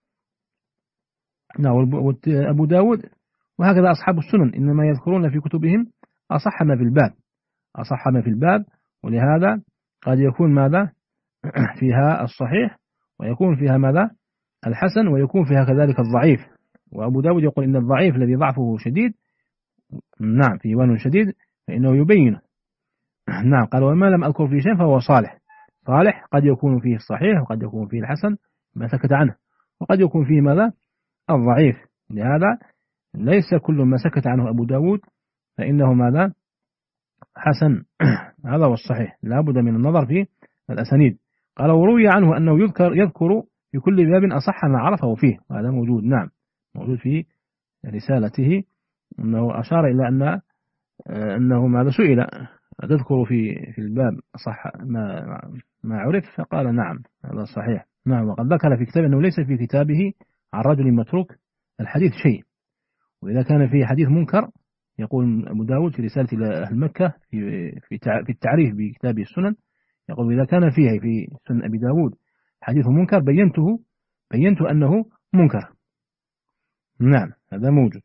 نعم. أبو داود وهكذا أصحاب السنن إنما يذكرون في كتبهم أصح ما في الباب، ولهذا قد يكون ماذا فيها الصحيح، ويكون فيها ماذا الحسن، ويكون فيها كذلك الضعيف. وأبو داود يقول إن الضعيف الذي ضعفه شديد، نعم، في وهن شديد، فإنه يبين. نعم. قال وما لم أذكر فيه شيء فهو صالح قد يكون فيه الصحيح، وقد يكون فيه الحسن ما سكت عنه، وقد يكون فيه ماذا الضعيف. لهذا ليس كل ما سكت عنه أبو داود فإنه ماذا حسن. هذا هو الصحيح، لا بد من النظر في الأسانيد. قال وروي عنه أنه يذكر في كل باب أصح ما عرفه فيه، وهذا موجود. نعم، موجود في رسالته، أنه أشار إلى أنه ماذا سئل تذكر في الباب أصح ما عرف، فقال نعم هذا صحيح. نعم. وقد ذكر في كتابه أنه ليس في كتابه عن رجل متروك الحديث شيء، وإذا كان فيه حديث منكر يقول أبو داود في رسالة إلى أهل مكة في التعريف بكتابه السنن، يقول إذا كان فيه في سنن أبي داود حديث منكر بينت أنه منكر. نعم، هذا موجود.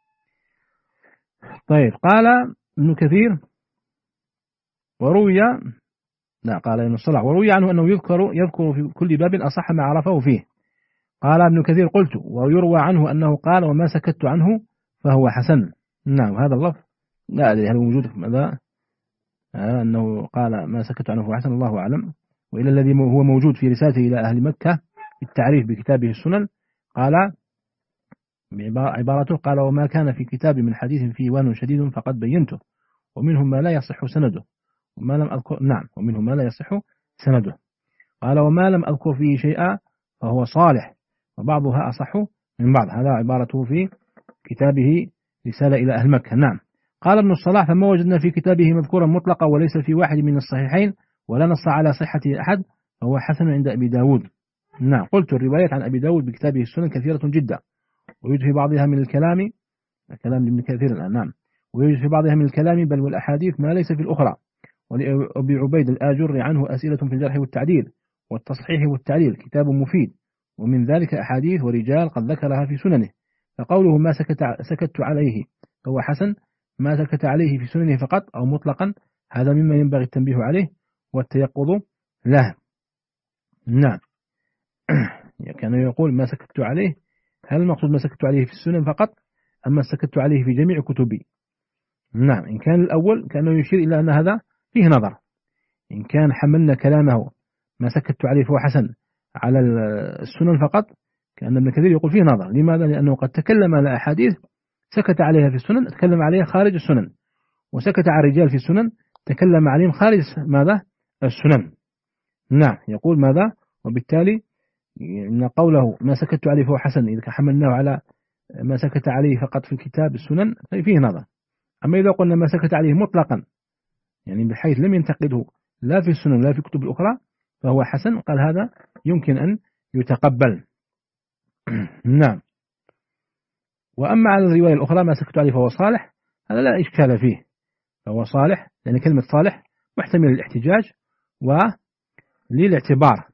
طيب، قال ابن كثير قال ابن الصلاح وروي عنه أنه يذكر في كل باب أصح ما عرفه فيه. قال ابن كثير قلت ويروى عنه أنه قال وما سكت عنه فهو حسن. نعم، هذا اللفظ لا أدري هل موجود ماذا أنه قال ما سكت عنه فهو حسن، الله أعلم. وإلى الذي هو موجود في رسالته إلى أهل مكة التعريف بكتابه السنن، قال عبارته قال وما كان في كتاب من حديث فيه وهن شديد فقد بينته، ومنهم ما لا يصح سنده وما لم أذكر. نعم، ومنهم ما لا يصح سنده. قال وما لم أذكر فيه شيئا فهو صالح، وبعضها أصح من بعض. هذا عبارته في كتابه رسالة إلى أهل مكة. نعم. قال ابن الصلاح فما وجدنا في كتابه مذكورا مطلقا وليس في واحد من الصحيحين ولا نص على صحة أحد فهو حسن عند أبي داود. نعم. قلت الروايات عن أبي داود بكتابه السنن كثيرة جدا، ويوجد في بعضها من كلام ابن كثير الآن. نعم. ويوجد في بعضها من الكلام بل والأحاديث ما ليس في الأخرى. ولأبي عبيد الآجر عنه أسئلة في الجرح والتعديل والتصحيح والتعليل كتاب مفيد، ومن ذلك أحاديث ورجال قد ذكرها في سننه. فقوله ما سكت عليه فهو حسن، ما سكت عليه في سننه فقط أو مطلقا، هذا مما ينبغي التنبيه عليه والتيقظ له. نعم. كان يقول ما سكت عليه، هل المقصود ما سكت عليه في السنن فقط أما سكت عليه في جميع كتبي؟ نعم. إن كان الأول كأنه يشير إلى أن هذا فيه نظر. إن كان حملنا كلامه ما سكت عليه فهو حسن على السنن فقط، كأن ابن كثير يقول فيه نظر. لماذا؟ لأنه قد تكلم على أحاديث سكت عليها في السنن، تكلم عليها خارج السنن، وسكت على الرجال في السنن تكلم عليهم خارج ماذا؟ السنن. نعم. يقول ماذا؟ وبالتالي إن قوله ما سكت عليه فهو حسن إذا حملناه على ما سكت عليه فقط في كتاب السنن فيه نظر. أما إذا قلنا ما سكت عليه مطلقا، يعني بحيث لم ينتقده لا في السنن لا في الكتب الأخرى، فهو حسن. قال هذا يمكن أن يتقبل. نعم. وأما على الرواية الأخرى ما سكت عليه فهو صالح، هذا لا إشكال فيه، فهو صالح لأن كلمة صالح محتمل للاحتجاج وللاعتبار.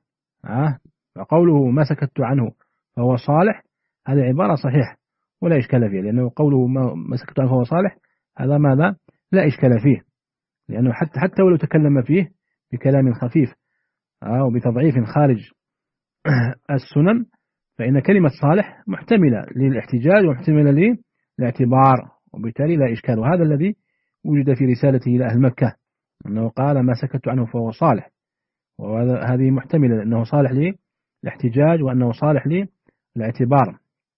فقوله ما سكت عنه فهو صالح هذه عبارة صحيحة ولا إشكال فيه، لأنه قوله ما سكت عنه فهو صالح هذا ماذا؟ لا إشكال فيه، لأنه حتى ولو تكلم فيه بكلام خفيف أو بتضعيف خارج السنن، فإن كلمة صالح محتملة للاحتجاج ومحتملة للاعتبار، وبالتالي لا إشكال. وهذا الذي وجد في رسالته إلى أهل مكة، أنه قال ما سكت عنه فهو صالح، وهذه محتملة لأنه صالح للاحتجاج وأنه صالح للاعتبار.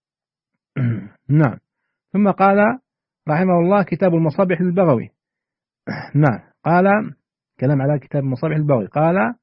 نعم. ثم قال رحمه الله كتاب المصابيح للبغوي. نعم. قال كلام على كتاب المصابيح للبغوي. قال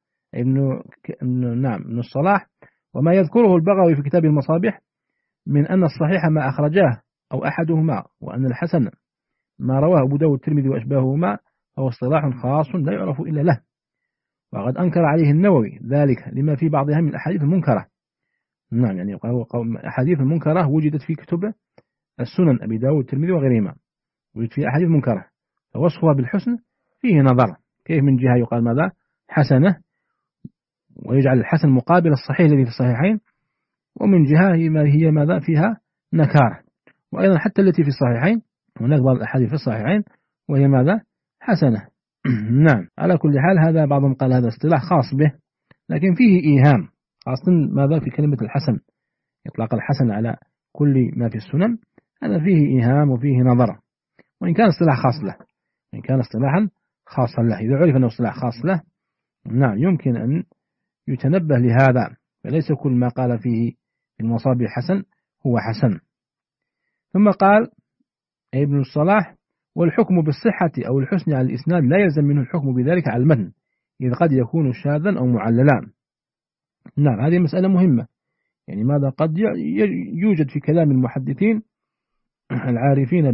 ابن الصلاح وما يذكره البغوي في كتاب المصابيح من أن الصحيح ما أخرجاه أو أحدهما، وأن الحسن ما رواه أبو داود الترمذي وأشباههما، فهو اصطلاح خاص لا يعرف إلا له. وقد أنكر عليه النووي ذلك لما في بعضها من الأحاديث المنكرة. نعم. يعني أحاديث المنكرة وجدت في كتب السنن أبي داود الترمذي وغيرهما، وجد فيها أحاديث منكرة، فوصفها بالحسن فيه نظر. كيف؟ من جهة يقال ماذا؟ حسنة، ويجعل الحسن مقابل الصحيح الذي في الصحيحين، ومن جهة هي ماذا؟ فيها نكارة. وأيضا حتى التي في الصحيحين هناك بعض الأحاديث في الصحيحين وهي ماذا؟ حسنة. نعم. على كل حال هذا بعضهم قال هذا اصطلاح خاص به، لكن فيه إيهام، خاصة ماذا في كلمة الحسن، إطلاق الحسن على كل ما في السنن، هذا فيه إيهام وفيه نظر، وإن كان اصطلاح خاص له، إن كان اصطلاحا خاصا له، إذا عرف أنه اصطلاح خاص له نعم يمكن أن يتنبه لهذا، فليس كل ما قال فيه المصابيح حسن هو حسن. ثم قال ابن الصلاح والحكم بالصحة أو الحسن على الإسناد لا يلزم منه الحكم بذلك على المتن، إذ قد يكون شاذا أو معللا. نعم. هذه مسألة مهمة، يعني ماذا؟ قد يوجد في كلام المحدثين العارفين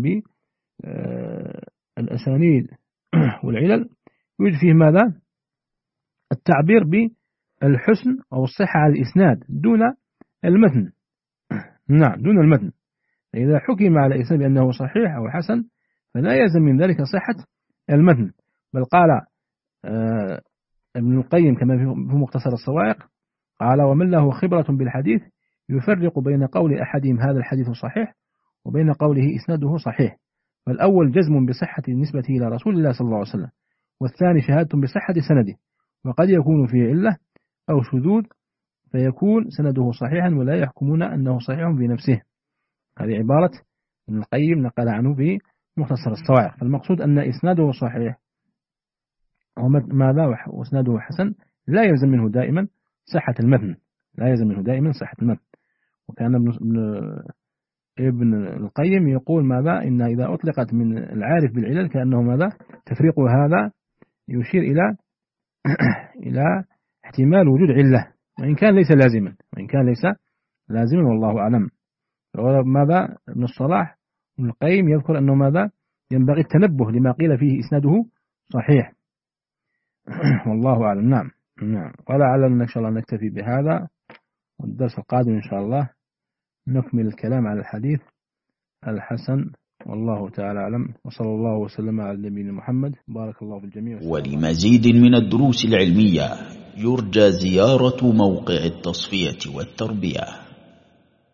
بالأسانيد والعلل يوجد فيه ماذا؟ التعبير بالحسن أو الصحة على الإسناد دون المتن. نعم، دون المتن. إذا حكم على الإسناد بأنه صحيح أو حسن فلا يلزم من ذلك صحة المتن، بل قال ابن القيم كما في مختصر الصواعق قال ومن له خبرة بالحديث يفرق بين قول أحدهم هذا الحديث صحيح وبين قوله إسناده صحيح، فالأول جزم بصحة نسبته إلى رسول الله صلى الله عليه وسلم، والثاني شهادة بصحة سنده، وقد يكون فيه علة أو شذوذ فيكون سنده صحيحا ولا يحكمون أنه صحيح بنفسه. هذه عبارة ابن القيم نقل عنه في مختصر الصواعق. فالمقصود أن إسناده صحيح وماذا وإسناده حسن لا يلزم منه دائما صحة المتن، لا يلزم منه دائما صحة المتن. وكان ابن القيم يقول ماذا؟ إن إذا أطلقت من العارف بالعلل كأنه ماذا؟ تفريق هذا يشير إلى احتمال وجود علة، وإن كان ليس لازما، والله أعلم. ماذا؟ ابن الصلاح ابن القيم يذكر أنه ماذا؟ ينبغي التنبه لما قيل فيه إسناده صحيح. والله أعلم. نعم. ولعلنا إن شاء الله نكتفي بهذا، والدرس القادم إن شاء الله نكمل الكلام على الحديث الحسن والله تعالى أعلم، وصلى الله وسلم على نبينا محمد. بارك الله في الجميع. ولمزيد من الدروس العلمية يرجى زيارة موقع التصفية والتربية.